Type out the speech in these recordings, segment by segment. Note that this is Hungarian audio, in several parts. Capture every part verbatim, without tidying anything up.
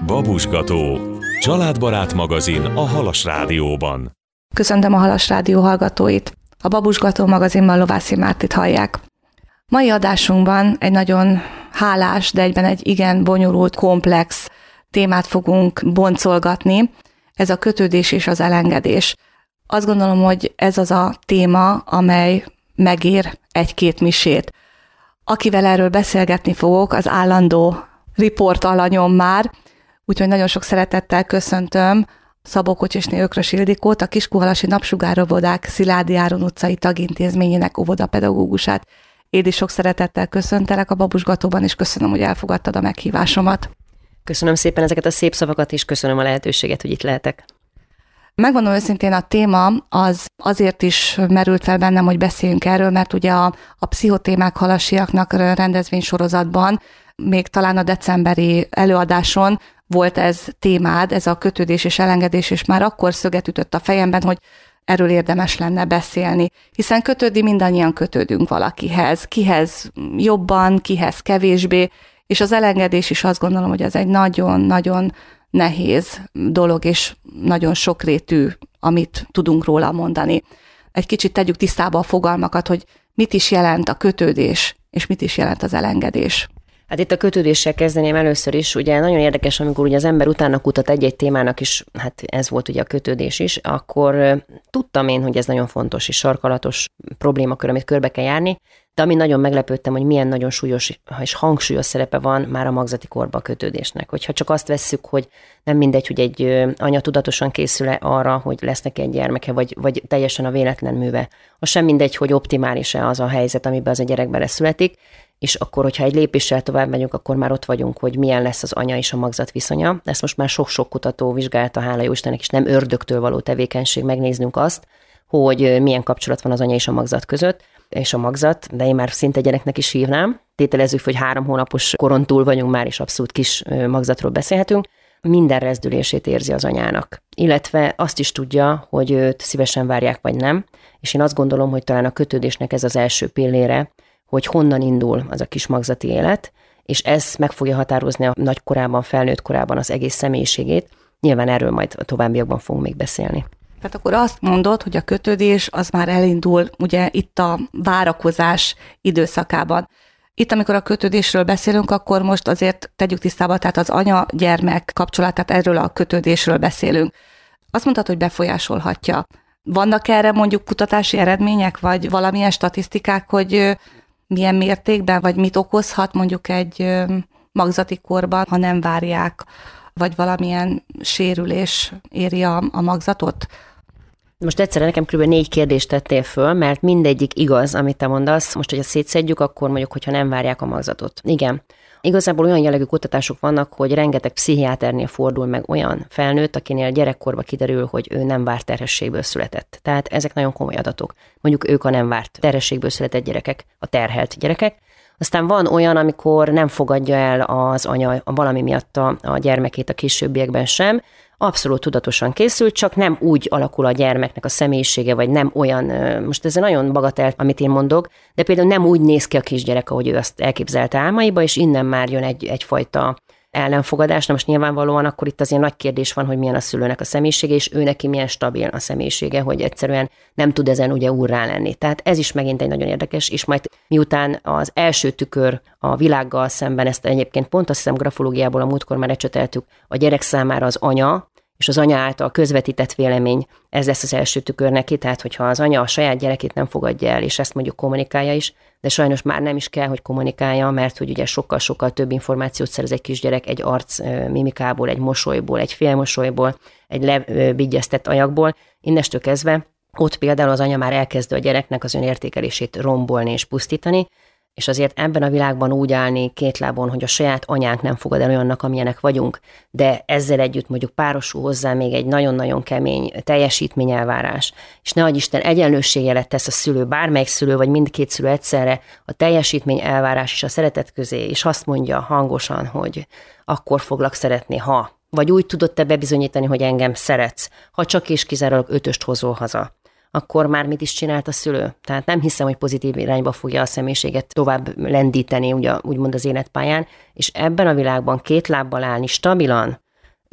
Babusgató. Családbarát magazin a Halas Rádióban. Köszöntöm a Halas Rádió hallgatóit. A Babusgató magazinban Lovászi Mártit hallják. Mai adásunkban egy nagyon hálás, de egyben egy igen bonyolult, komplex témát fogunk boncolgatni. Ez a kötődés és az elengedés. Azt gondolom, hogy ez az a téma, amely megér egy-két misét. Akivel erről beszélgetni fogok, az állandó riportalanyom már, úgyhogy nagyon sok szeretettel köszöntöm Szabó Kocsisné Ökrös Ildikót, a Kiskunhalasi Napsugár-óvodák Szilágyi Áron utcai tagintézményének óvodapedagógusát. Én is sok szeretettel köszöntelek a Babusgatóban, és köszönöm, hogy elfogadtad a meghívásomat. Köszönöm szépen ezeket a szép szavakat, és köszönöm a lehetőséget, hogy itt lehetek. Megmondom őszintén, a téma az azért is merült fel bennem, hogy beszéljünk erről, mert ugye a, a pszichotémák halasiaknak rendezvénysorozatban, még talán a decemberi előadáson volt ez témád, ez a kötődés és elengedés, és már akkor szöget ütött a fejemben, hogy erről érdemes lenne beszélni, hiszen kötődni mindannyian kötődünk valakihez, kihez jobban, kihez kevésbé, és az elengedés is azt gondolom, hogy ez egy nagyon-nagyon nehéz dolog, és nagyon sokrétű, amit tudunk róla mondani. Egy kicsit tegyük tisztába a fogalmakat, hogy mit is jelent a kötődés, és mit is jelent az elengedés. Hát itt a kötődéssel kezdeném először is, ugye nagyon érdekes, amikor ugye az ember utána kutat egy-egy témának is, hát ez volt ugye a kötődés is, akkor tudtam én, hogy ez nagyon fontos és sarkalatos problémakör, amit körbe kell járni, de ami nagyon meglepődtem, hogy milyen nagyon súlyos és hangsúlyos szerepe van már a magzati korban a kötődésnek. Hogyha csak azt vesszük, hogy nem mindegy, hogy egy anya tudatosan készül arra, hogy lesz neki egy gyermeke, vagy, vagy teljesen a véletlen műve. Az sem mindegy, hogy optimális-e az a helyzet, amiben az a gyerek beleszületik, és akkor, hogyha egy lépéssel tovább megyünk, akkor már ott vagyunk, hogy milyen lesz az anya és a magzat viszonya. Ezt most már sok-sok kutató vizsgálta, hála jó Istennek, és nem ördögtől való tevékenység megnéznünk azt, hogy milyen kapcsolat van az anya és a magzat között, és a magzat, de én már szinte gyereknek is hívnám. Tételezzük, hogy három hónapos koron túl vagyunk már, és abszolút kis magzatról beszélhetünk. Minden rezdülését érzi az anyának, illetve azt is tudja, hogy őt szívesen várják, vagy nem, és én azt gondolom, hogy talán a kötődésnek ez az első pillére, hogy honnan indul az a kis magzati élet, és ez meg fogja határozni a nagykorában, felnőtt korában az egész személyiségét. Nyilván erről majd a továbbiakban fogunk még beszélni. Tehát akkor azt mondod, hogy a kötődés az már elindul ugye itt a várakozás időszakában. Itt, amikor a kötődésről beszélünk, akkor most azért tegyük tisztába, tehát az anya-gyermek kapcsolatát, erről a kötődésről beszélünk. Azt mondtad, hogy befolyásolhatja. Vannak erre mondjuk kutatási eredmények, vagy valamilyen statisztikák, hogy milyen mértékben, vagy mit okozhat mondjuk egy magzati korban, ha nem várják, vagy valamilyen sérülés éri a, a magzatot? Most egyszerűen nekem kb. négy kérdést tettél föl, mert mindegyik igaz, amit te mondasz. Most, hogyha szétszedjük, akkor mondjuk, hogyha nem várják a magzatot. Igen. Igazából olyan jellegű kutatások vannak, hogy rengeteg pszichiáternél fordul meg olyan felnőtt, akinél gyerekkorban kiderül, hogy ő nem várt terhességből született. Tehát ezek nagyon komoly adatok. Mondjuk ők a nem várt terhességből született gyerekek, a terhelt gyerekek. Aztán van olyan, amikor nem fogadja el az anya valami miatt a, a gyermekét a későbbiekben sem, abszolút tudatosan készül, csak nem úgy alakul a gyermeknek a személyisége, vagy nem olyan, most ez nagyon bagatel, amit én mondok, de például nem úgy néz ki a kisgyerek, ahogy ő azt elképzelte álmaiba, és innen már jön egy, egyfajta ellenfogadás. Na most nyilvánvalóan akkor itt azért nagy kérdés van, hogy milyen a szülőnek a személyisége, és ő neki milyen stabil a személyisége, hogy egyszerűen nem tud ezen ugye úrrá lenni. Tehát ez is megint egy nagyon érdekes, és majd miután az első tükör a világgal szemben, ezt egyébként pont azt hiszem grafológiából a múltkor már ecseteltük, a gyerek számára az anya, és az anya által közvetített vélemény, ez lesz az első tükör neki, tehát hogyha az anya a saját gyerekét nem fogadja el, és ezt mondjuk kommunikálja is, de sajnos már nem is kell, hogy kommunikálja, mert hogy ugye sokkal-sokkal több információt szerez egy kisgyerek egy arc mimikából, egy mosolyból, egy félmosolyból, egy lebigyeztett anyagból. Innestől kezdve ott például az anya már elkezdi a gyereknek az önértékelését rombolni és pusztítani, és azért ebben a világban úgy állni két lábon, hogy a saját anyánk nem fogad el olyannak, amilyenek vagyunk, de ezzel együtt mondjuk párosul hozzá még egy nagyon-nagyon kemény teljesítményelvárás, és ne adj Isten egyenlőségjelet tesz a szülő, bármelyik szülő, vagy mindkét szülő egyszerre a teljesítményelvárás és a szeretet közé, és azt mondja hangosan, hogy akkor foglak szeretni, ha, vagy úgy tudod te bebizonyítani, hogy engem szeretsz, ha csak és kizárólag ötöst hozol haza, akkor már mit is csinált a szülő? Tehát nem hiszem, hogy pozitív irányba fogja a személyiséget tovább lendíteni, ugye, úgymond az életpályán, és ebben a világban két lábbal állni stabilan,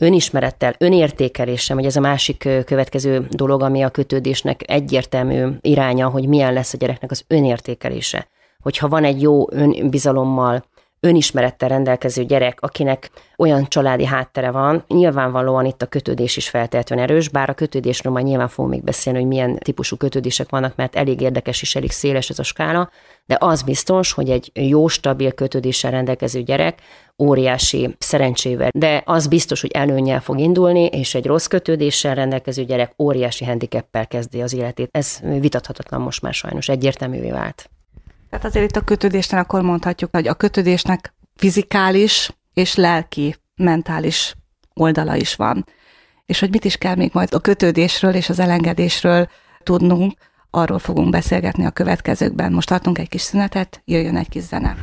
önismerettel, önértékeléssel, hogy ez a másik következő dolog, ami a kötődésnek egyértelmű iránya, hogy milyen lesz a gyereknek az önértékelése. Hogyha van egy jó önbizalommal, önismerettel rendelkező gyerek, akinek olyan családi háttere van, nyilvánvalóan itt a kötődés is feltétlenül erős, bár a kötődésről majd nyilván fogunk még beszélni, hogy milyen típusú kötődések vannak, mert elég érdekes és elég széles ez a skála, de az biztos, hogy egy jó, stabil kötődéssel rendelkező gyerek óriási szerencsével, de az biztos, hogy előnnyel fog indulni, és egy rossz kötődéssel rendelkező gyerek óriási handicappel kezdi az életét. Ez vitathatatlan most már sajnos, egyértelművé vált. Tehát azért itt a kötődésnél akkor mondhatjuk, hogy a kötődésnek fizikális és lelki, mentális oldala is van. És hogy mit is kell még majd a kötődésről és az elengedésről tudnunk, arról fogunk beszélgetni a következőkben. Most tartunk egy kis szünetet, jöjjön egy kis zene.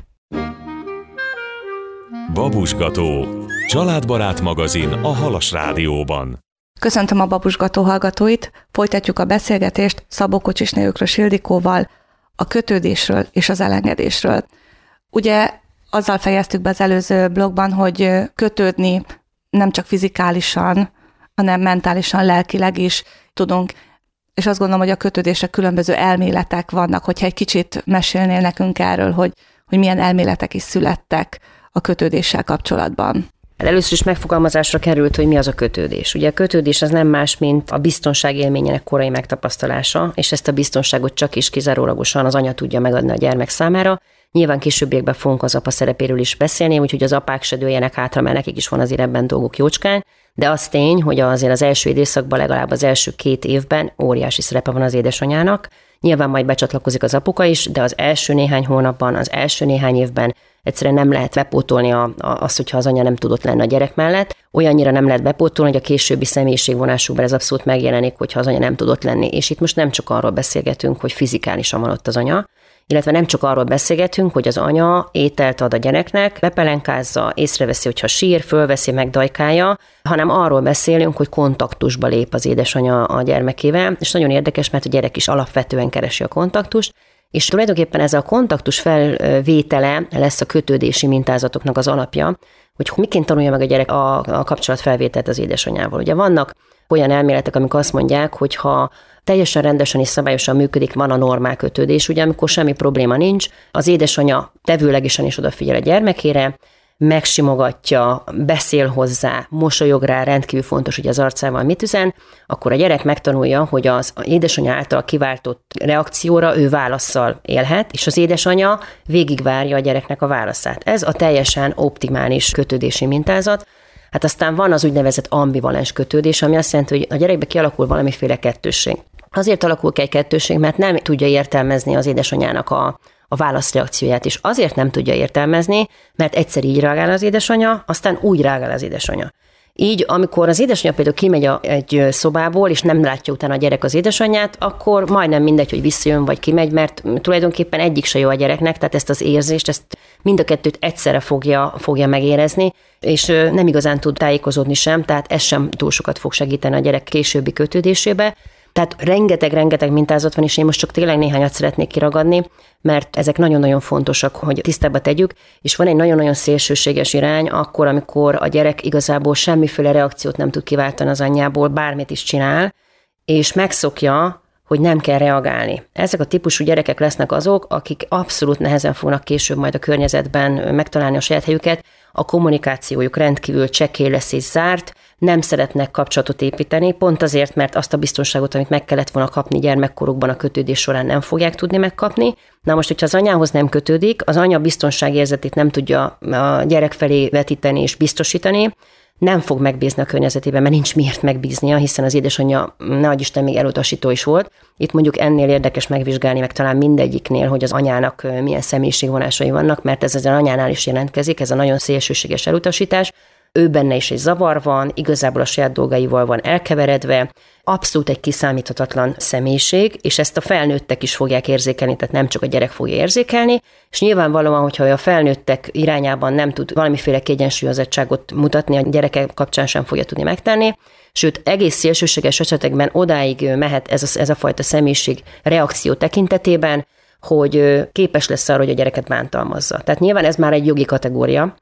Babusgató, családbarát magazin a Halas Rádióban. Köszöntöm a Babusgató hallgatóit, folytatjuk a beszélgetést Szabó Kocsisné Ökrös Ildikóval a kötődésről és az elengedésről. Ugye azzal fejeztük be az előző blogban, hogy kötődni nem csak fizikálisan, hanem mentálisan, lelkileg is tudunk, és azt gondolom, hogy a kötődésre különböző elméletek vannak, hogyha egy kicsit mesélnél nekünk erről, hogy, hogy milyen elméletek is születtek a kötődéssel kapcsolatban. Először is megfogalmazásra került, hogy mi az a kötődés. Ugye a kötődés az nem más, mint a biztonság élményének korai megtapasztalása, és ezt a biztonságot csak is kizárólagosan az anya tudja megadni a gyermek számára. Nyilván későbbiekben fogunk az apa szerepéről is beszélni, úgyhogy az apák se dőljenek hátra, mert nekik is van azért ebben dolgok jócskán, de az tény, hogy azért az első időszakban, legalább az első két évben óriási szerepe van az édesanyának. Nyilván majd becsatlakozik az apuka is, de az első néhány hónapban, az első néhány évben egyszerűen nem lehet bepótolni a, a, azt, hogyha az anya nem tudott lenni a gyerek mellett. Olyannyira nem lehet bepótolni, hogy a későbbi személyiségvonásukban ez abszolút megjelenik, hogyha az anya nem tudott lenni. És itt most nem csak arról beszélgetünk, hogy fizikálisan van ott az anya, illetve nem csak arról beszélgetünk, hogy az anya ételt ad a gyereknek, bepelenkázza, észreveszi, hogyha sír, fölveszi, megdajkálja, hanem arról beszélünk, hogy kontaktusba lép az édesanya a gyermekével, és nagyon érdekes, mert a gyerek is alapvetően keresi a kontaktust, és tulajdonképpen ez a kontaktus felvétele lesz a kötődési mintázatoknak az alapja, hogy miként tanulja meg a gyerek a, a kapcsolatfelvételt az édesanyjával. Ugye vannak olyan elméletek, amik azt mondják, hogy ha teljesen rendesen és szabályosan működik, van a normál kötődés, ugye amikor semmi probléma nincs, az édesanya tevőlegesen is odafigyel a gyermekére, megsimogatja, beszél hozzá, mosolyog rá, rendkívül fontos, hogy az arcával mit üzen, akkor a gyerek megtanulja, hogy az édesanyja által kiváltott reakcióra ő válasszal élhet, és az édesanyja végigvárja a gyereknek a válaszát. Ez a teljesen optimális kötődési mintázat. Hát aztán van az úgynevezett ambivalens kötődés, ami azt jelenti, hogy a gyerekbe kialakul valamiféle kettősség. Azért alakul ki egy kettősség, mert nem tudja értelmezni az édesanyjának a a válaszreakcióját, és azért nem tudja értelmezni, mert egyszer így reagál az édesanyja, aztán úgy reagál az édesanyja. Így, amikor az édesanyja például kimegy a, egy szobából, és nem látja utána a gyerek az édesanyját, akkor majdnem mindegy, hogy visszajön vagy kimegy, mert tulajdonképpen egyik se jó a gyereknek, tehát ezt az érzést, ezt mind a kettőt egyszerre fogja, fogja megérezni, és nem igazán tud tájékozódni sem, tehát ez sem túl sokat fog segíteni a gyerek későbbi kötődésébe. Tehát rengeteg-rengeteg mintázat van, és én most csak tényleg néhányat szeretnék kiragadni, mert ezek nagyon-nagyon fontosak, hogy tisztába tegyük, és van egy nagyon-nagyon szélsőséges irány, akkor, amikor a gyerek igazából semmiféle reakciót nem tud kiváltani az anyjából, bármit is csinál, és megszokja, hogy nem kell reagálni. Ezek a típusú gyerekek lesznek azok, akik abszolút nehezen fognak később majd a környezetben megtalálni a saját helyüket, a kommunikációjuk rendkívül csekély lesz és zárt, nem szeretnek kapcsolatot építeni, pont azért, mert azt a biztonságot, amit meg kellett volna kapni gyermekkorukban a kötődés során nem fogják tudni megkapni. Na most, hogyha az anyához nem kötődik, az anya biztonságérzetét nem tudja a gyerek felé vetíteni és biztosítani, nem fog megbízni a környezetében, mert nincs miért megbíznia, hiszen az édesanyja, ne adj Isten, még elutasító is volt. Itt mondjuk ennél érdekes megvizsgálni, meg talán mindegyiknél, hogy az anyának milyen személyiségvonásai vannak, mert ez az anyánál is jelentkezik, ez a nagyon szélsőséges elutasítás. Ő benne is egy zavar van, igazából a saját dolgaival van elkeveredve, abszolút egy kiszámíthatatlan személyiség, és ezt a felnőttek is fogják érzékelni, tehát nem csak a gyerek fogja érzékelni, és nyilvánvalóan, hogyha a felnőttek irányában nem tud valamiféle kiegyensúlyozottságot mutatni, a gyerekek kapcsán sem fogja tudni megtenni, sőt, egész szélsőséges esetekben odáig mehet ez a, ez a fajta személyiség reakció tekintetében, hogy képes lesz arra, hogy a gyereket bántalmazza. Tehát nyilván ez már egy jogi kategória,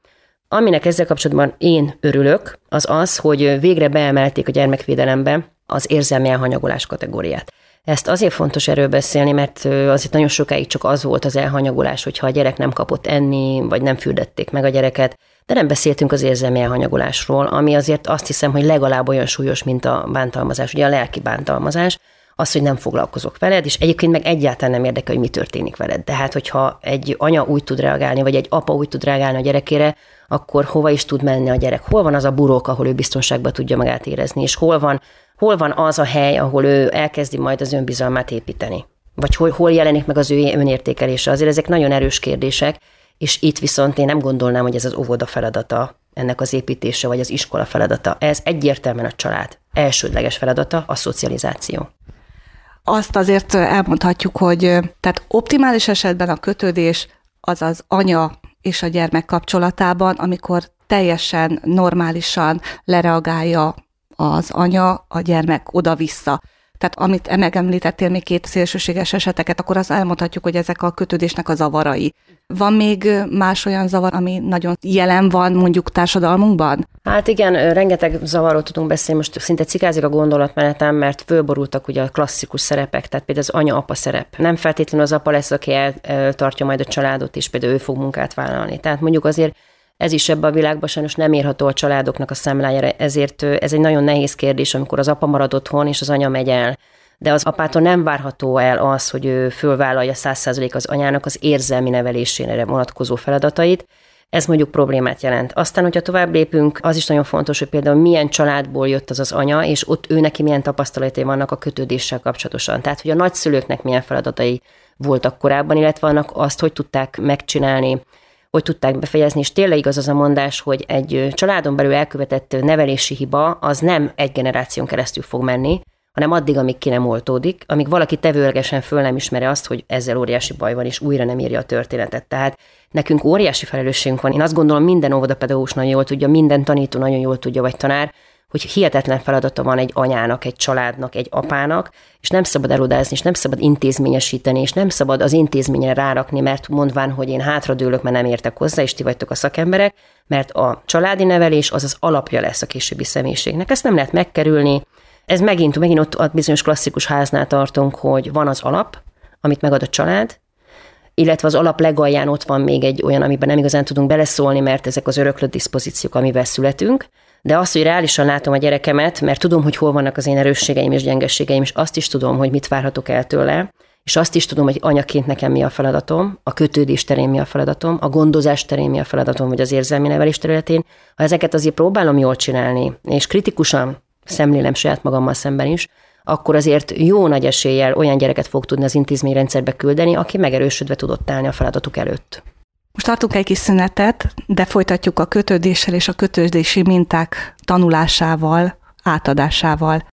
Aminek ezzel kapcsolatban én örülök, az az, hogy végre beemelték a gyermekvédelembe az érzelmi elhanyagolás kategóriát. Ezt azért fontos erről beszélni, mert azért nagyon sokáig csak az volt az elhanyagolás, hogyha a gyerek nem kapott enni, vagy nem fürdették meg a gyereket, de nem beszéltünk az érzelmi elhanyagolásról, ami azért azt hiszem, hogy legalább olyan súlyos, mint a bántalmazás, ugye a lelki bántalmazás, az, hogy nem foglalkozok veled, és egyébként meg egyáltalán nem érdekel, hogy mi történik veled. Tehát, hogyha egy anya úgy tud reagálni, vagy egy apa úgy tud reagálni a gyerekére, akkor hova is tud menni a gyerek? Hol van az a burok, ahol ő biztonságban tudja magát érezni, és hol van, hol van az a hely, ahol ő elkezdi majd az önbizalmát építeni? Vagy hol, hol jelenik meg az ő önértékelése? Azért ezek nagyon erős kérdések, és itt viszont én nem gondolnám, hogy ez az óvoda feladata, ennek az építése, vagy az iskola feladata. Ez egyértelműen a család elsődleges feladata, a szocializáció. Azt azért elmondhatjuk, hogy tehát optimális esetben a kötődés az az anya és a gyermek kapcsolatában, amikor teljesen normálisan lereagálja az anya, a gyermek oda-vissza. Tehát amit megemlítettél még két szélsőséges eseteket, akkor azt elmondhatjuk, hogy ezek a kötődésnek a zavarai. Van még más olyan zavar, ami nagyon jelen van mondjuk társadalmunkban? Hát igen, rengeteg zavarról tudunk beszélni, most szinte cikázik a gondolatmenetem, mert fölborultak ugye a klasszikus szerepek, tehát például az anya-apa szerep. Nem feltétlenül az apa lesz, aki eltartja majd a családot, és például ő fog munkát vállalni. Tehát mondjuk azért ez is ebben a világban sajnos nem érható a családoknak a számlájára, ezért ez egy nagyon nehéz kérdés, amikor az apa marad otthon, és az anya megy el. De az apától nem várható el az, hogy ő fölvállalja száz százalék az anyának az érzelmi nevelésére vonatkozó feladatait. Ez mondjuk problémát jelent. Aztán, hogyha tovább lépünk, az is nagyon fontos, hogy például milyen családból jött az az anya, és ott ő neki milyen tapasztalatai vannak a kötődéssel kapcsolatosan. Tehát, hogy a nagyszülőknek milyen feladatai voltak korábban, illetve annak azt, hogy tudták megcsinálni, hogy tudták befejezni, és tényleg igaz az a mondás, hogy egy családon belül elkövetett nevelési hiba az nem egy generáción keresztül fog menni, hanem addig, amíg ki nem oltódik, amíg valaki tevőlegesen föl nem ismeri azt, hogy ezzel óriási baj van, és újra nem írja a történetet. Tehát nekünk óriási felelősségünk van. Én azt gondolom, minden óvodapedagógus nagyon jól tudja, minden tanító nagyon jól tudja, vagy tanár, hogy hihetetlen feladata van egy anyának, egy családnak, egy apának, és nem szabad elodázni, és nem szabad intézményesíteni, és nem szabad az intézményre rárakni, mert mondván, hogy én hátradőlök, mert nem értek hozzá, és ti vagytok a szakemberek, mert a családi nevelés az az alapja lesz a későbbi személyiségnek. Ezt nem lehet megkerülni. Ez megint, megint ott a bizonyos klasszikus háznál tartunk, hogy van az alap, amit megad a család, illetve az alap legalján ott van még egy olyan, amiben nem igazán tudunk beleszólni, mert ezek az öröklött diszpozíciók, amivel születünk. De azt, hogy reálisan látom a gyerekemet, mert tudom, hogy hol vannak az én erősségeim és gyengességeim, és azt is tudom, hogy mit várhatok el tőle, és azt is tudom, hogy anyaként nekem mi a feladatom, a kötődés terén mi a feladatom, a gondozás terén mi a feladatom, vagy az érzelmi nevelés területén. Ha ezeket azért próbálom jól csinálni, és kritikusan szemlélem saját magammal szemben is, akkor azért jó nagy eséllyel olyan gyereket fog tudni az intézményrendszerbe küldeni, aki megerősödve tudott állni a feladatuk előtt. Most tartunk egy kis szünetet, de folytatjuk a kötődéssel és a kötődési minták tanulásával, átadásával.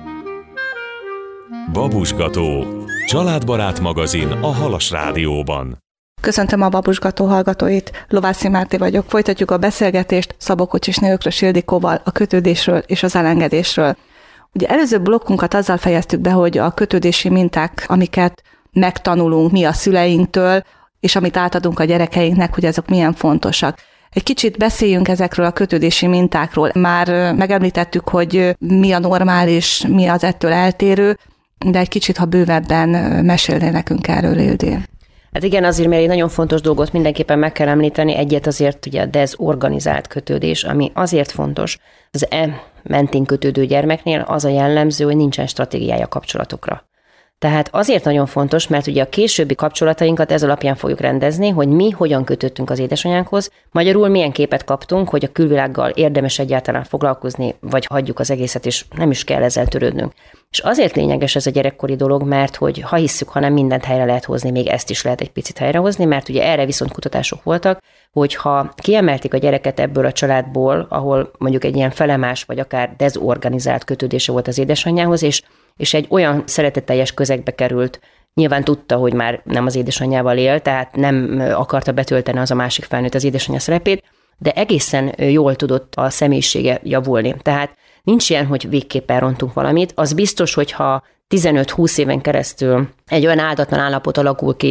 Babusgató. Családbarát magazin a Halas Rádióban. Köszöntöm a Babusgató hallgatóit, Lovászi Márti vagyok. Folytatjuk a beszélgetést Szabó Kocsisné Ökrös Ildikóval a kötődésről és az elengedésről. Ugye előző blokkunkat azzal fejeztük be, hogy a kötődési minták, amiket megtanulunk mi a szüleinktől, és amit átadunk a gyerekeinknek, hogy azok milyen fontosak. Egy kicsit beszéljünk ezekről a kötődési mintákról. Már megemlítettük, hogy mi a normális, mi az ettől eltérő, de egy kicsit, ha bővebben mesélnél nekünk erről, Ildi. Hát igen, azért, mert egy nagyon fontos dolgot mindenképpen meg kell említeni, egyet azért ugye a dezorganizált kötődés, ami azért fontos, az e mentén kötődő gyermeknél az a jellemző, hogy nincsen stratégiája kapcsolatokra. Tehát azért nagyon fontos, mert ugye a későbbi kapcsolatainkat ez alapján fogjuk rendezni, hogy mi hogyan kötöttünk az édesanyánkhoz, magyarul milyen képet kaptunk, hogy a külvilággal érdemes egyáltalán foglalkozni, vagy hagyjuk az egészet, és nem is kell ezzel törődnünk. És azért lényeges ez a gyerekkori dolog, mert hogy ha hisszük, hanem mindent helyre lehet hozni, még ezt is lehet egy picit helyrehozni, mert ugye erre viszont kutatások voltak, hogy ha kiemelték a gyereket ebből a családból, ahol mondjuk egy ilyen felemás, vagy akár dezorganizált kötődése volt az édesanyjához, és és egy olyan szeretetteljes közegbe került, nyilván tudta, hogy már nem az édesanyjával él, tehát nem akarta betölteni az a másik felnőtt az édesanyja szerepét, de egészen jól tudott a személyisége javulni. Tehát nincs ilyen, hogy végképp elrontunk valamit. Az biztos, hogyha tizenöt-húsz éven keresztül egy olyan áldatlan állapot alakul ki,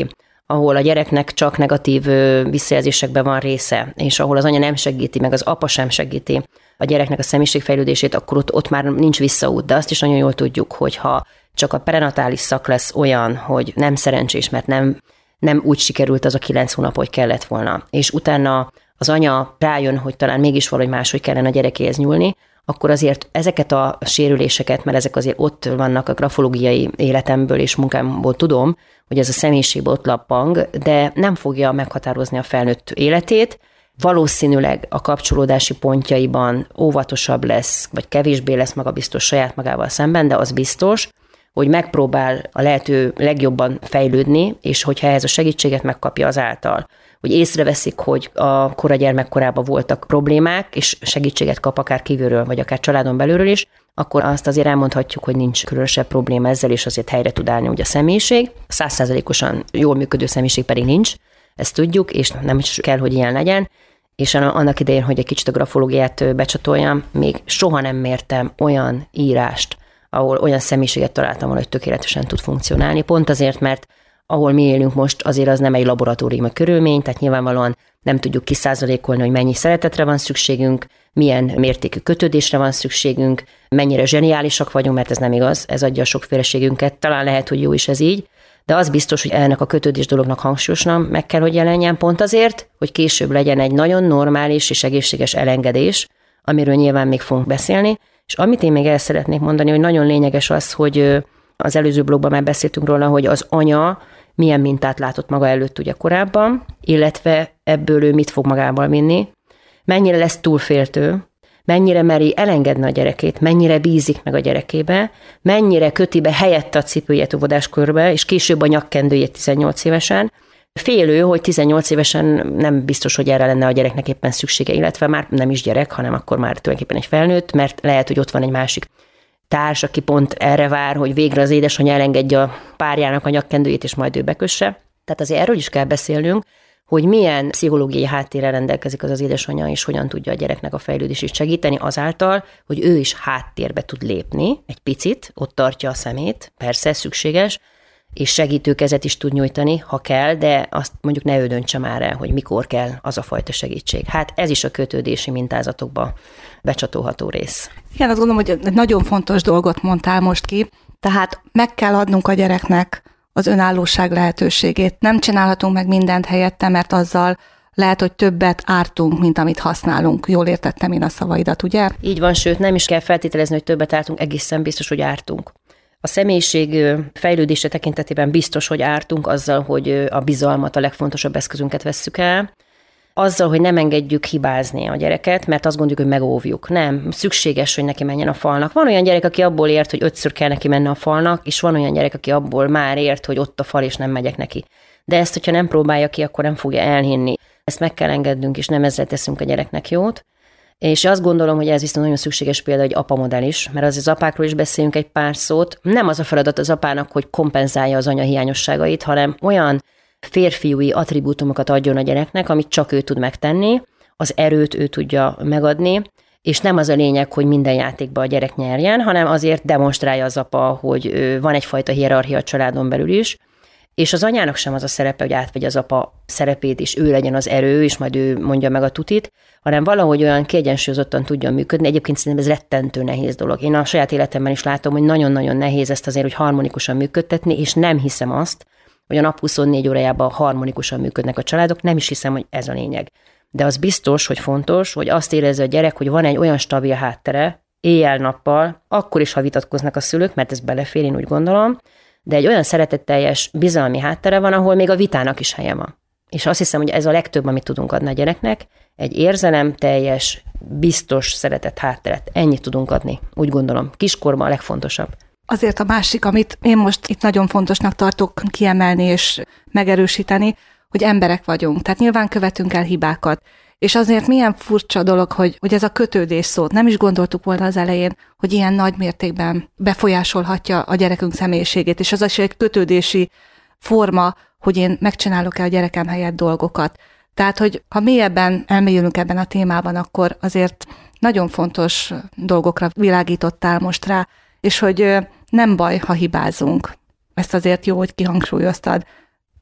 ahol a gyereknek csak negatív visszajelzésekben van része, és ahol az anya nem segíti, meg az apa sem segíti a gyereknek a személyiségfejlődését, akkor ott, ott már nincs visszaút. De azt is nagyon jól tudjuk, hogy ha csak a prenatális szak lesz olyan, hogy nem szerencsés, mert nem, nem úgy sikerült az a kilenc hónap, hogy kellett volna, és utána az anya rájön, hogy talán mégis valahogy máshogy kellene a gyerekéhez nyúlni, akkor azért ezeket a sérüléseket, mert ezek azért ott vannak a grafológiai életemből és munkámból tudom, hogy ez a személyiség ott lappang, de nem fogja meghatározni a felnőtt életét. Valószínűleg a kapcsolódási pontjaiban óvatosabb lesz, vagy kevésbé lesz magabiztos saját magával szemben, de az biztos, hogy megpróbál a lehető legjobban fejlődni, és hogyha ehhez a segítséget megkapja azáltal, hogy észreveszik, hogy a kora gyermekkorában voltak problémák, és segítséget kap akár kívülről, vagy akár családon belülről is, akkor azt azért elmondhatjuk, hogy nincs különösebb probléma ezzel, és azért helyre tud állni ugye a személyiség. Százszázalékosan jól működő személyiség pedig nincs, ezt tudjuk, és nem is kell, hogy ilyen legyen. És annak idején, hogy egy kicsit a grafológiát becsatoljam, még soha nem mértem olyan írást, ahol olyan személyiséget találtam, hogy tökéletesen tud funkcionálni. Pont azért, mert ahol mi élünk most, azért az nem egy laboratóriumi körülmény, tehát nyilvánvalóan nem tudjuk kiszázalékolni, hogy mennyi szeretetre van szükségünk, milyen mértékű kötődésre van szükségünk, mennyire zseniálisak vagyunk, mert ez nem igaz, ez adja a sokféleségünket. Talán lehet, hogy jó is ez így, de az biztos, hogy ennek a kötődés dolognak hangsúlyosan meg kell, hogy jelenjen, pont azért, hogy később legyen egy nagyon normális és egészséges elengedés, amiről nyilván még fogunk beszélni. És amit én még el szeretnék mondani, hogy nagyon lényeges az, hogy az előző blogban már beszéltünk róla, hogy az anya milyen mintát látott maga előtt ugye korábban, illetve ebből ő mit fog magával vinni, mennyire lesz túlféltő, mennyire meri elengedni a gyerekét, mennyire bízik meg a gyerekébe, mennyire köti be helyette a cipőjét óvodáskörbe, és később a nyakkendőjét tizennyolc évesen. Félő, hogy tizennyolc évesen nem biztos, hogy erre lenne a gyereknek éppen szüksége, illetve már nem is gyerek, hanem akkor már tulajdonképpen egy felnőtt, mert lehet, hogy ott van egy másik társ, aki pont erre vár, hogy végre az édesanyja elengedje a párjának a nyakkendőjét, és majd ő bekösse. Tehát azért erről is kell beszélnünk, hogy milyen pszichológiai háttérrel rendelkezik az az édesanyja, és hogyan tudja a gyereknek a fejlődését segíteni azáltal, hogy ő is háttérbe tud lépni egy picit, ott tartja a szemét, persze szükséges, és segítőkezet is tud nyújtani, ha kell, de azt mondjuk ne ő döntse már el, hogy mikor kell az a fajta segítség. Hát ez is a kötődési mintázatokba becsatolható rész. Igen, azt gondolom, hogy egy nagyon fontos dolgot mondtál most ki, tehát meg kell adnunk a gyereknek az önállóság lehetőségét. Nem csinálhatunk meg mindent helyette, mert azzal lehet, hogy többet ártunk, mint amit használunk. Jól értettem én a szavaidat, ugye? Így van, sőt, nem is kell feltételezni, hogy többet ártunk, egészen biztos, hogy ártunk. A személyiség fejlődése tekintetében biztos, hogy ártunk azzal, hogy a bizalmat, a legfontosabb eszközünket vesszük el, azzal, hogy nem engedjük hibázni a gyereket, mert azt gondoljuk, hogy megóvjuk. Nem, szükséges, hogy neki menjen a falnak. Van olyan gyerek, aki abból ért, hogy ötször kell neki menni a falnak, és van olyan gyerek, aki abból már ért, hogy ott a fal, és nem megyek neki. De ezt, hogyha nem próbálja ki, akkor nem fogja elhinni. Ezt meg kell engednünk, és nem ezzel teszünk a gyereknek jót. És azt gondolom, hogy ez viszont nagyon szükséges például egy apamodell is, mert az az apákról is beszéljünk egy pár szót. Nem az a feladat az apának, hogy kompenzálja az anya hiányosságait, hanem olyan férfiúi attribútumokat adjon a gyereknek, amit csak ő tud megtenni, az erőt ő tudja megadni, és nem az a lényeg, hogy minden játékban a gyerek nyerjen, hanem azért demonstrálja az apa, hogy van egyfajta hierarchia a családon belül is, és az anyának sem az a szerepe, hogy átvegye az apa szerepét, és ő legyen az erő, és majd ő mondja meg a tutit, hanem valahogy olyan kiegyensúlyozottan tudjon működni. Egyébként szerintem ez rettentő nehéz dolog. Én a saját életemben is látom, hogy nagyon-nagyon nehéz ezt azért, hogy harmonikusan működtetni, és nem hiszem azt, hogy a nap huszonnégy órájában harmonikusan működnek a családok, nem is hiszem, hogy ez a lényeg. De az biztos, hogy fontos, hogy azt érezze a gyerek, hogy van egy olyan stabil háttere, éjjel-nappal, akkor is, ha vitatkoznak a szülők, mert ez belefér, én úgy gondolom, de egy olyan szeretetteljes, bizalmi háttere van, ahol még a vitának is helye van. És azt hiszem, hogy ez a legtöbb, amit tudunk adni a gyereknek, egy érzelemteljes, biztos, szeretett hátteret. Ennyit tudunk adni, úgy gondolom. Kiskorban a legfontosabb. Azért a másik, amit én most itt nagyon fontosnak tartok kiemelni és megerősíteni, hogy emberek vagyunk. Tehát nyilván követünk el hibákat. És azért milyen furcsa dolog, hogy, hogy ez a kötődés szót nem is gondoltuk volna az elején, hogy ilyen nagy mértékben befolyásolhatja a gyerekünk személyiségét, és az is egy kötődési forma, hogy én megcsinálok-e a gyerekem helyett dolgokat. Tehát, hogy ha mélyebben elmélyülünk ebben a témában, akkor azért nagyon fontos dolgokra világítottál most rá, és hogy nem baj, ha hibázunk. Ezt azért jó, hogy kihangsúlyoztad.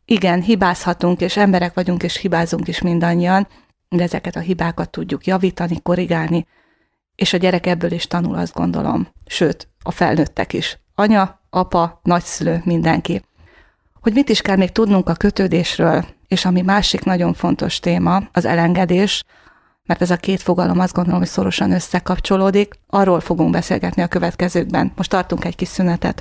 Igen, hibázhatunk, és emberek vagyunk, és hibázunk is mindannyian, de ezeket a hibákat tudjuk javítani, korrigálni, és a gyerek ebből is tanul, azt gondolom. Sőt, a felnőttek is. Anya, apa, nagyszülő, mindenki. Hogy mit is kell még tudnunk a kötődésről, és ami másik nagyon fontos téma, az elengedés, mert ez a két fogalom azt gondolom, hogy szorosan összekapcsolódik, arról fogunk beszélgetni a következőkben. Most tartunk egy kis szünetet.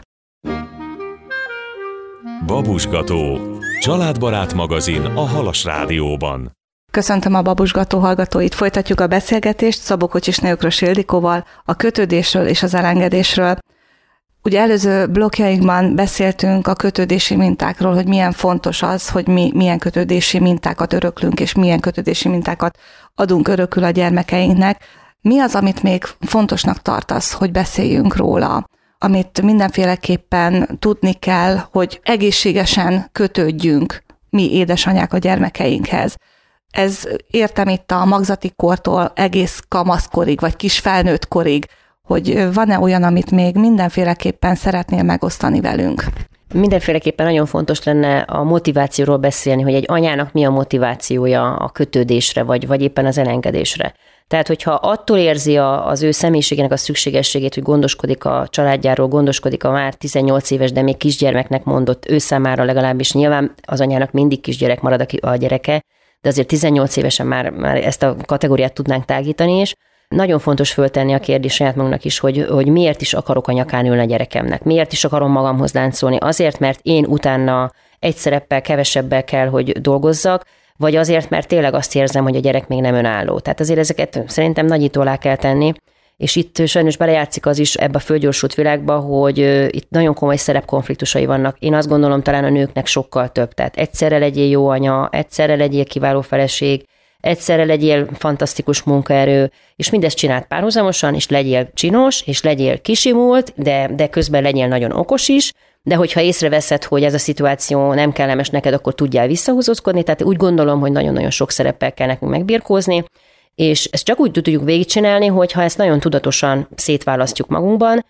Babusgató, családbarát magazin a Halas Rádióban. Köszöntöm a Babusgató hallgatóit, folytatjuk a beszélgetést Szabó Kocsisné Ökrös Ildikóval a kötődésről és az elengedésről. Ugye előző blokkjainkban beszéltünk a kötődési mintákról, hogy milyen fontos az, hogy mi milyen kötődési mintákat öröklünk, és milyen kötődési mintákat adunk örökül a gyermekeinknek. Mi az, amit még fontosnak tartasz, hogy beszéljünk róla? Amit mindenféleképpen tudni kell, hogy egészségesen kötődjünk mi édesanyák a gyermekeinkhez. Ez értem itt a magzati kortól egész kamaszkorig, vagy kis felnőtt korig, hogy van-e olyan, amit még mindenféleképpen szeretnél megosztani velünk? Mindenféleképpen nagyon fontos lenne a motivációról beszélni, hogy egy anyának mi a motivációja a kötődésre, vagy, vagy éppen az elengedésre. Tehát, hogyha attól érzi a, az ő személyiségének a szükségességét, hogy gondoskodik a családjáról, gondoskodik a már tizennyolc éves, de még kisgyermeknek mondott, ő számára legalábbis, nyilván az anyának mindig kisgyerek marad a gyereke, de azért tizennyolc évesen már, már ezt a kategóriát tudnánk tágítani is. Nagyon fontos föltenni a kérdést saját magunknak is, hogy, hogy miért is akarok a nyakán ülni a gyerekemnek, miért is akarom magamhoz láncolni, azért, mert én utána egy szereppel, kevesebbel kell, hogy dolgozzak, vagy azért, mert tényleg azt érzem, hogy a gyerek még nem önálló. Tehát azért ezeket szerintem nagyító alá kell tenni, és itt sajnos belejátszik az is ebbe a fölgyorsult világba, hogy itt nagyon komoly szerepkonfliktusai vannak. Én azt gondolom, talán a nőknek sokkal több. Tehát egyszerre legyél jó anya, egyszerre legyél kiváló feleség, egyszerre legyél fantasztikus munkaerő, és mindezt csináld párhuzamosan, és legyél csinos, és legyél kisimult, de, de közben legyél nagyon okos is, de hogyha észreveszed, hogy ez a szituáció nem kellemes neked, akkor tudjál visszahúzózkodni, tehát úgy gondolom, hogy nagyon-nagyon sok szereppel kell nekünk megbirkózni, és ezt csak úgy tudjuk végigcsinálni, hogyha ezt nagyon tudatosan szétválasztjuk magunkban,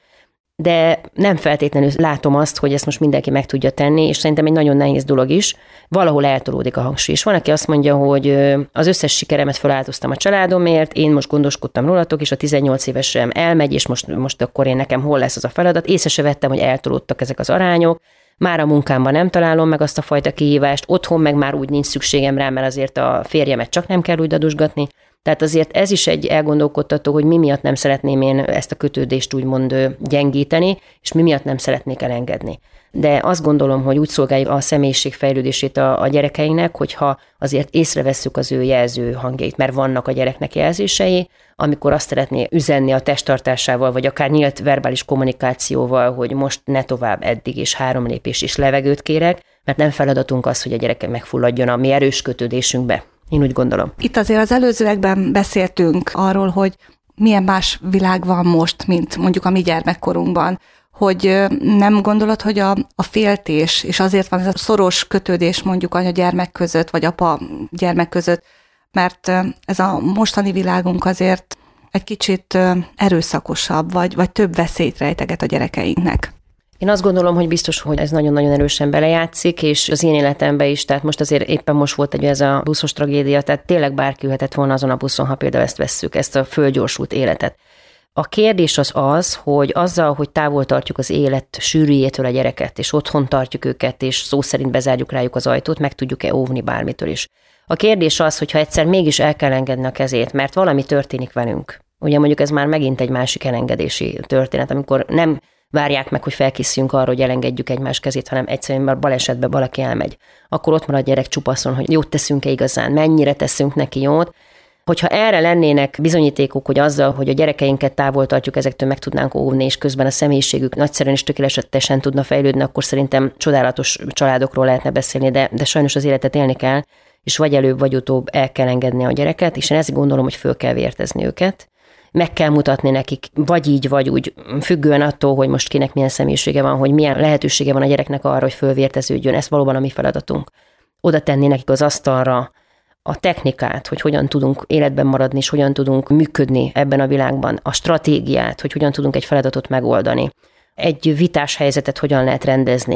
de nem feltétlenül látom azt, hogy ezt most mindenki meg tudja tenni, és szerintem egy nagyon nehéz dolog is, valahol eltolódik a hangsúly. És van, aki azt mondja, hogy az összes sikeremet feláldoztam a családomért, én most gondoskodtam rólatok, és a tizennyolc évesem elmegy, és most, most akkor én nekem hol lesz az a feladat. Észre se vettem, hogy eltolódtak ezek az arányok, már a munkámban nem találom meg azt a fajta kihívást, otthon meg már úgy nincs szükségem rá, mert azért a férjemet csak nem kell úgy dadusgatni. Tehát azért ez is egy elgondolkodtató, hogy mi miatt nem szeretném én ezt a kötődést úgymond gyengíteni, és mi miatt nem szeretnék elengedni. De azt gondolom, hogy úgy szolgáljuk a személyiség fejlődését a, a gyerekeinknek, hogyha azért észrevesszük az ő jelző hangjait, mert vannak a gyereknek jelzései, amikor azt szeretné üzenni a testtartásával, vagy akár nyílt verbális kommunikációval, hogy most ne tovább eddig, és három lépés is levegőt kérek, mert nem feladatunk az, hogy a gyereke megfulladjon a mi erős kötődésünkbe. Én úgy gondolom. Itt azért az előzőekben beszéltünk arról, hogy milyen más világ van most, mint mondjuk a mi gyermekkorunkban, hogy nem gondolod, hogy a, a féltés, és azért van ez a szoros kötődés mondjuk anya-gyermek között, vagy apa-gyermek között, mert ez a mostani világunk azért egy kicsit erőszakosabb, vagy, vagy több veszélyt rejteget a gyerekeinknek. Én azt gondolom, hogy biztos, hogy ez nagyon-nagyon erősen belejátszik, és az én életemben is, tehát most azért éppen most volt egy ez a buszos tragédia, tehát tényleg bárki ülhetett volna azon a buszon, ha például ezt vesszük, ezt a fölgyorsult életet. A kérdés az az, hogy azzal, hogy távol tartjuk az élet sűrűjétől a gyereket, és otthon tartjuk őket, és szó szerint bezárjuk rájuk az ajtót, meg tudjuk-e óvni bármitől is. A kérdés az, hogyha egyszer mégis el kell engedni a kezét, mert valami történik velünk. Ugye mondjuk ez már megint egy másik elengedési történet, amikor nem várják meg, hogy felkészüljünk arra, hogy elengedjük egymás kezét, hanem egyszerűen már balesetben valaki elmegy. Akkor ott marad a gyerek csupaszon, hogy jót teszünk-e igazán, mennyire teszünk neki jót. Hogyha erre lennének bizonyítékok, hogy azzal, hogy a gyerekeinket távol tartjuk, ezektől meg tudnánk óvni, és közben a személyiségük nagyszerűen és tökéletesen tudna fejlődni, akkor szerintem csodálatos családokról lehetne beszélni, de, de sajnos az életet élni kell, és vagy előbb, vagy utóbb el kell engedni a gyereket, és én ezt gondolom, hogy föl kell vértezni őket. Meg kell mutatni nekik, vagy így, vagy úgy, függően attól, hogy most kinek milyen személyisége van, hogy milyen lehetősége van a gyereknek arra, hogy fölvérteződjön. Ez valóban a mi feladatunk. Oda tenni nekik az asztalra a technikát, hogy hogyan tudunk életben maradni, és hogyan tudunk működni ebben a világban, a stratégiát, hogy hogyan tudunk egy feladatot megoldani, egy vitás helyzetet hogyan lehet rendezni,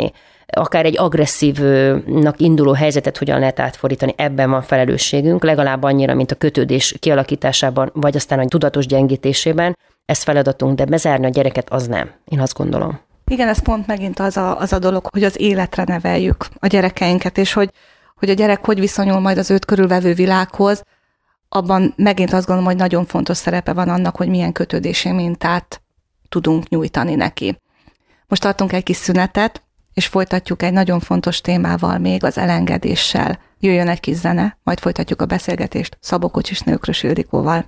akár egy agresszívnak induló helyzetet hogyan lehet átfordítani, ebben van felelősségünk, legalább annyira, mint a kötődés kialakításában, vagy aztán a tudatos gyengítésében, ez feladatunk, de bezárni a gyereket az nem. Én azt gondolom. Igen, ez pont megint az a, az a dolog, hogy az életre neveljük a gyerekeinket, és hogy, hogy a gyerek hogy viszonyul majd az őt körülvevő világhoz, abban megint azt gondolom, hogy nagyon fontos szerepe van annak, hogy milyen kötődési mintát tudunk nyújtani neki. Most tartunk egy kis szünetet, és folytatjuk egy nagyon fontos témával még, az elengedéssel. Jöjjön egy kis zene, majd folytatjuk a beszélgetést Szabó Kocsis Nőkrös Ildikóval.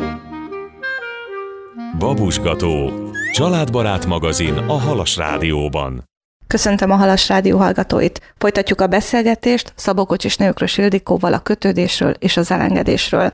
Babusgató, családbarát magazin a Halas Rádióban. Köszöntöm a Halas Rádió hallgatóit. Folytatjuk a beszélgetést Szabó Kocsis Nőkrös Ildikóval a kötődésről és az elengedésről.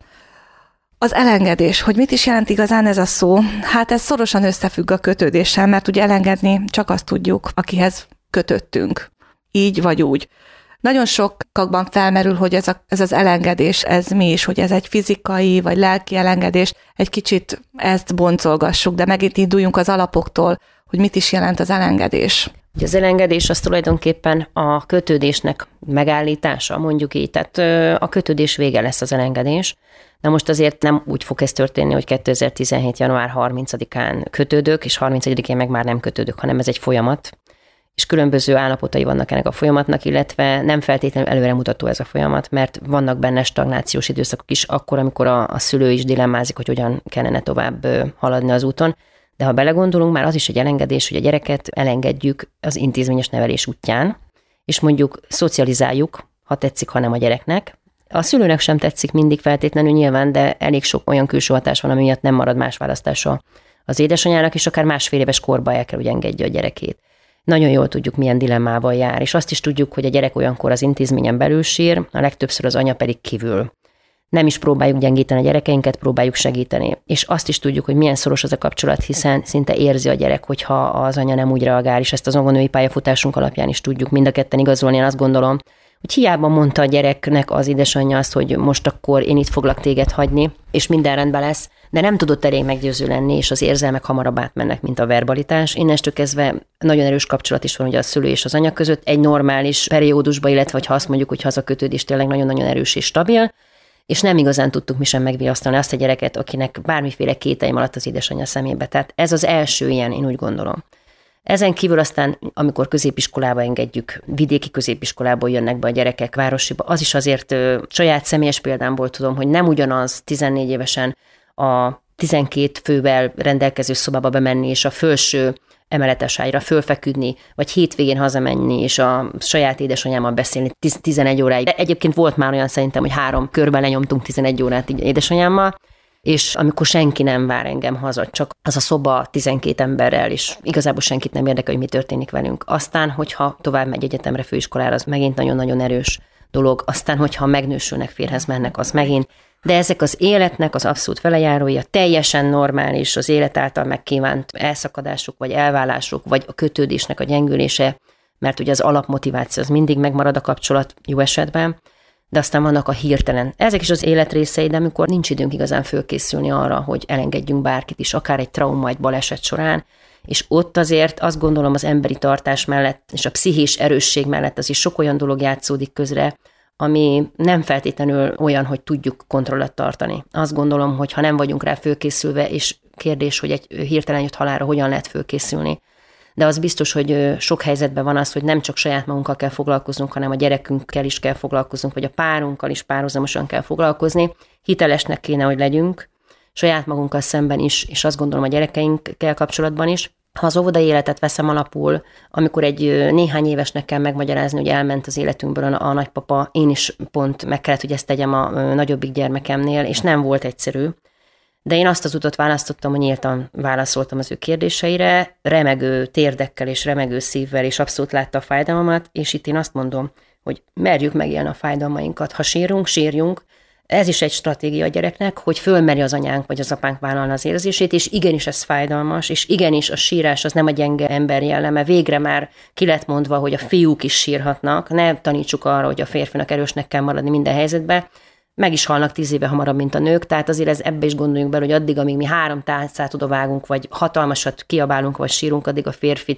Az elengedés, hogy mit is jelent igazán ez a szó? Hát ez szorosan összefügg a kötődéssel, mert ugye elengedni csak azt tudjuk, akihez kötöttünk. Így vagy úgy. Nagyon sokakban felmerül, hogy ez, a, ez az elengedés, ez mi is, hogy ez egy fizikai vagy lelki elengedés, egy kicsit ezt boncolgassuk, de megint induljunk az alapoktól, hogy mit is jelent az elengedés. Ugye az elengedés az tulajdonképpen a kötődésnek megállítása, mondjuk így, tehát a kötődés vége lesz az elengedés. De most azért nem úgy fog ez történni, hogy kétezer-tizenhét. január harmincadikán kötődök, és harmincegyedikén meg már nem kötődök, hanem ez egy folyamat, és különböző állapotai vannak ennek a folyamatnak, illetve nem feltétlenül előremutató ez a folyamat, mert vannak benne stagnációs időszakok is, akkor, amikor a, a szülő is dilemmázik, hogy hogyan kellene tovább haladni az úton. De ha belegondolunk, már az is egy elengedés, hogy a gyereket elengedjük az intézményes nevelés útján, és mondjuk szocializáljuk, ha tetszik, hanem a gyereknek. A szülőnek sem tetszik mindig feltétlenül nyilván, de elég sok olyan külső hatás van, ami miatt nem marad más választása az édesanyának, és akár másfél éves korba el kell, hogy engedje a gyerekét. Nagyon jól tudjuk, milyen dilemmával jár, és azt is tudjuk, hogy a gyerek olyankor az intézményen belül sír, a legtöbbször az anya pedig kívül. Nem is próbáljuk gyengíteni a gyerekeinket, próbáljuk segíteni. És azt is tudjuk, hogy milyen szoros az a kapcsolat, hiszen szinte érzi a gyerek, hogyha az anya nem úgy reagál, és ezt az óvónői pályafutásunk alapján is tudjuk mind a ketten igazolni. Én azt gondolom, hogy hiába mondta a gyereknek az édesanyja azt, hogy most akkor én itt foglak téged hagyni, és minden rendben lesz, de nem tudott elég meggyőző lenni, és az érzelmek hamarabb átmennek, mint a verbalitás. Innestől kezdve nagyon erős kapcsolat is van ugye a szülő és az anya között, egy normális periódusban, illetve ha azt mondjuk, hogy hazakötődés tényleg nagyon-nagyon erős és stabil, és nem igazán tudtuk mi sem megviasztani azt a gyereket, akinek bármiféle kételj maradt az édesanyja szemébe. Tehát ez az első ilyen, én úgy gondolom. Ezen kívül aztán, amikor középiskolába engedjük, vidéki középiskolából jönnek be a gyerekek városiba, az is azért ö, saját személyes példámból tudom, hogy nem ugyanaz tizennégy évesen a tizenkét fővel rendelkező szobába bemenni, és a felső emeletes ágyra fölfeküdni, vagy hétvégén hazamenni, és a saját édesanyámmal beszélni tizenegy óráig. De egyébként volt már olyan szerintem, hogy három körben lenyomtunk tizenegy órát így édesanyámmal, és amikor senki nem vár engem haza, csak az a szoba tizenkét emberrel, és igazából senkit nem érdekel, hogy mi történik velünk. Aztán, hogyha tovább megy egyetemre, főiskolára, az megint nagyon-nagyon erős dolog. Aztán, hogyha megnősülnek, férhez mennek, az megint. De ezek az életnek az abszolút velejárója, teljesen normális, az élet által megkívánt elszakadások, vagy elválások, vagy a kötődésnek a gyengülése, mert ugye az alapmotiváció az mindig megmarad a kapcsolat jó esetben, de aztán vannak a hirtelen. Ezek is az élet részei, de amikor nincs időnk igazán fölkészülni arra, hogy elengedjünk bárkit is, akár egy trauma, egy baleset során, és ott azért azt gondolom az emberi tartás mellett, és a pszichés erősség mellett az is sok olyan dolog játszódik közre, ami nem feltétlenül olyan, hogy tudjuk kontrollat tartani. Azt gondolom, hogy ha nem vagyunk rá fölkészülve, és kérdés, hogy egy hirtelen jött halálra hogyan lehet fölkészülni, de az biztos, hogy sok helyzetben van az, hogy nem csak saját magunkkal kell foglalkoznunk, hanem a gyerekünkkel is kell foglalkoznunk, vagy a párunkkal is párhuzamosan kell foglalkozni. Hitelesnek kéne, hogy legyünk, saját magunkkal szemben is, és azt gondolom a gyerekeinkkel kapcsolatban is. Ha az óvodai életet veszem alapul, amikor egy néhány évesnek kell megmagyarázni, hogy elment az életünkből a, a nagypapa, én is pont meg kellett, hogy ezt tegyem a nagyobbik gyermekemnél, és nem volt egyszerű. De én azt az utat választottam, hogy nyíltan válaszoltam az ő kérdéseire, remegő térdekkel és remegő szívvel, és abszolút látta a fájdalmamat, és itt én azt mondom, hogy merjük megélni a fájdalmainkat. Ha sírunk, sírjunk. Ez is egy stratégia a gyereknek, hogy fölmeri az anyánk vagy az apánk vállalni az érzését, és igenis ez fájdalmas, és igenis a sírás az nem a gyenge ember jelleme. Végre már ki lett mondva, hogy a fiúk is sírhatnak, ne tanítsuk arra, hogy a férfinak erősnek kell maradni minden helyzetben. Meg is halnak tíz éve hamarabb, mint a nők, tehát azért ez ebbe is gondoljunk bele, hogy addig, amíg mi három tálcát odavágunk, vagy hatalmasat kiabálunk, vagy sírunk, addig a férfit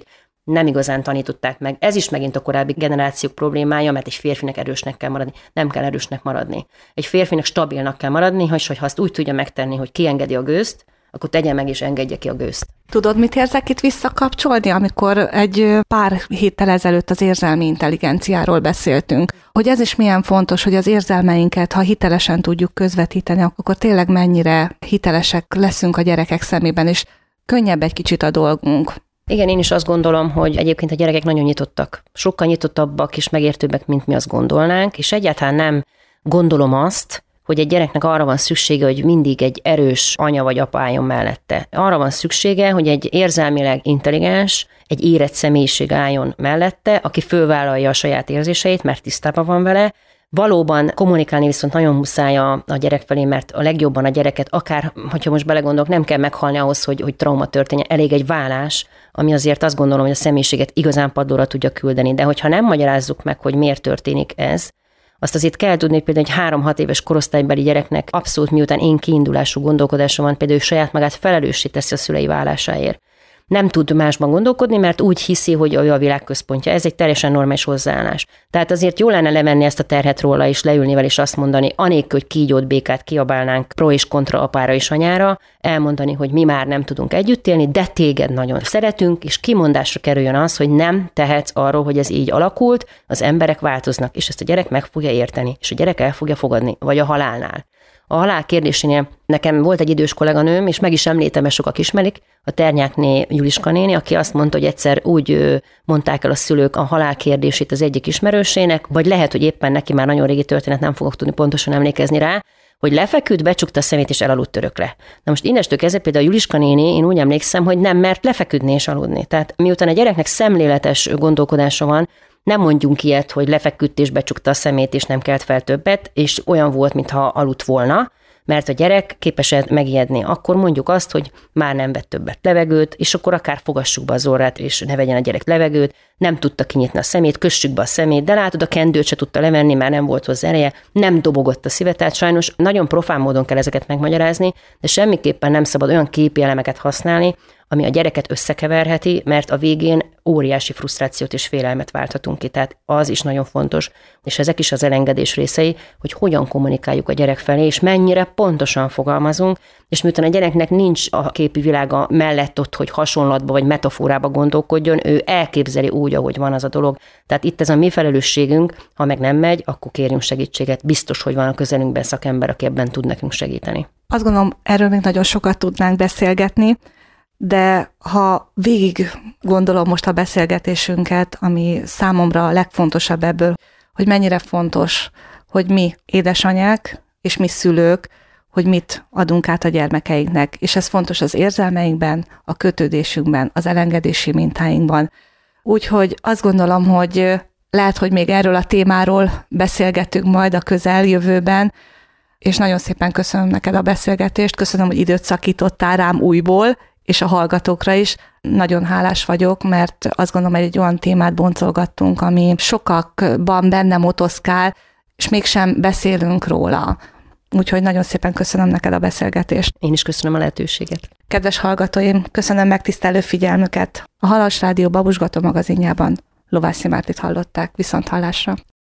nem igazán tanították meg. Ez is megint a korábbi generációk problémája, mert egy férfinek erősnek kell maradni. Nem kell erősnek maradni. Egy férfinek stabilnak kell maradni, és ha azt úgy tudja megtenni, hogy kiengedi a gőzt, akkor tegye meg és engedje ki a gőzt. Tudod, mit érzek itt visszakapcsolni, amikor egy pár héttel ezelőtt az érzelmi intelligenciáról beszéltünk, hogy ez is milyen fontos, hogy az érzelmeinket, ha hitelesen tudjuk közvetíteni, akkor tényleg mennyire hitelesek leszünk a gyerekek szemében, és könnyebb egy kicsit a dolgunk. Igen, én is azt gondolom, hogy egyébként a gyerekek nagyon nyitottak. Sokkal nyitottabbak és megértőbbek, mint mi azt gondolnánk, és egyáltalán nem gondolom azt, hogy egy gyereknek arra van szüksége, hogy mindig egy erős anya vagy apa álljon mellette. Arra van szüksége, hogy egy érzelmileg intelligens, egy érett személyiség álljon mellette, aki fölvállalja a saját érzéseit, mert tisztában van vele. Valóban kommunikálni viszont nagyon muszáj a, a gyerek felé, mert a legjobban a gyereket, akár, hogyha most belegondolok, nem kell meghalni ahhoz, hogy, hogy trauma történjen, elég egy válás, ami azért azt gondolom, hogy a személyiséget igazán padlóra tudja küldeni. De hogyha nem magyarázzuk meg, hogy miért történik ez, azt azért kell tudni, hogy például egy három-hat éves korosztálybeli gyereknek abszolút miután én kiindulású gondolkodása van, például saját magát felelőssé teszi a szülei válásáért. Nem tud másban gondolkodni, mert úgy hiszi, hogy ő a világ központja. Ez egy teljesen normális hozzáállás. Tehát azért jó lenne levenni ezt a terhet róla, és leülni vele, és azt mondani, anélkül, hogy kígyót, békát kiabálnánk pro és kontra apára és anyára, elmondani, hogy mi már nem tudunk együtt élni, de téged nagyon szeretünk, és kimondásra kerüljön az, hogy nem tehetsz arról, hogy ez így alakult, az emberek változnak, és ezt a gyerek meg fogja érteni, és a gyerek el fogja fogadni, vagy a halálnál. A halál kérdésénél nekem volt egy idős kolléganőm, és meg is említem, mert sokak ismerik, a Ternyákné Juliska néni, aki azt mondta, hogy egyszer úgy mondták el a szülők a halál kérdését az egyik ismerősének, vagy lehet, hogy éppen neki már nagyon régi történet, nem fogok tudni pontosan emlékezni rá, hogy lefeküdt, becsukta a szemét és elaludt örökre. Na most innestől kezdve például a Juliska néni, én úgy emlékszem, hogy nem mert lefeküdni és aludni. Tehát miután a gyereknek szemléletes gondolkodása van, nem mondjunk ilyet, hogy lefeküdt és becsukta a szemét, és nem kelt fel többet, és olyan volt, mintha aludt volna, mert a gyerek képes megijedni. Akkor mondjuk azt, hogy már nem vett többet levegőt, és akkor akár fogassuk be az orrát, és ne vegyen a gyerek levegőt, nem tudta kinyitni a szemét, kössük be a szemét, de látod, a kendőt se tudta levenni, mert nem volt hozzá ereje, nem dobogott a szíve, tehát sajnos nagyon profán módon kell ezeket megmagyarázni, de semmiképpen nem szabad olyan képi elemeket használni, ami a gyereket összekeverheti, mert a végén óriási frusztrációt és félelmet válthatunk ki. Tehát az is nagyon fontos, és ezek is az elengedés részei, hogy hogyan kommunikáljuk a gyerek felé, és mennyire pontosan fogalmazunk, és miután a gyereknek nincs a képi világa mellett ott, hogy hasonlatba vagy metaforába gondolkodjon, ő elképzeli úgy, ahogy van az a dolog. Tehát itt ez a mi felelősségünk, ha meg nem megy, akkor kérjünk segítséget. Biztos, hogy van a közelünkben szakember, aki ebben tud nekünk segíteni. Azt gondolom, erről még nagyon sokat tudnánk beszélgetni, de ha végig gondolom most a beszélgetésünket, ami számomra a legfontosabb ebből, hogy mennyire fontos, hogy mi édesanyák és mi szülők, hogy mit adunk át a gyermekeinknek, és ez fontos az érzelmeinkben, a kötődésünkben, az elengedési mintáinkban. Úgyhogy azt gondolom, hogy lehet, hogy még erről a témáról beszélgetünk majd a közeljövőben, és nagyon szépen köszönöm neked a beszélgetést, köszönöm, hogy időt szakítottál rám újból, és a hallgatókra is. Nagyon hálás vagyok, mert azt gondolom, hogy egy olyan témát boncolgattunk, ami sokakban benne motoszkál, és mégsem beszélünk róla. Úgyhogy nagyon szépen köszönöm neked a beszélgetést. Én is köszönöm a lehetőséget. Kedves hallgatóim, köszönöm megtisztelő figyelmüket. A Halas Rádió Babusgató magazinjában Lovászi Mártit hallották. Viszont hallásra.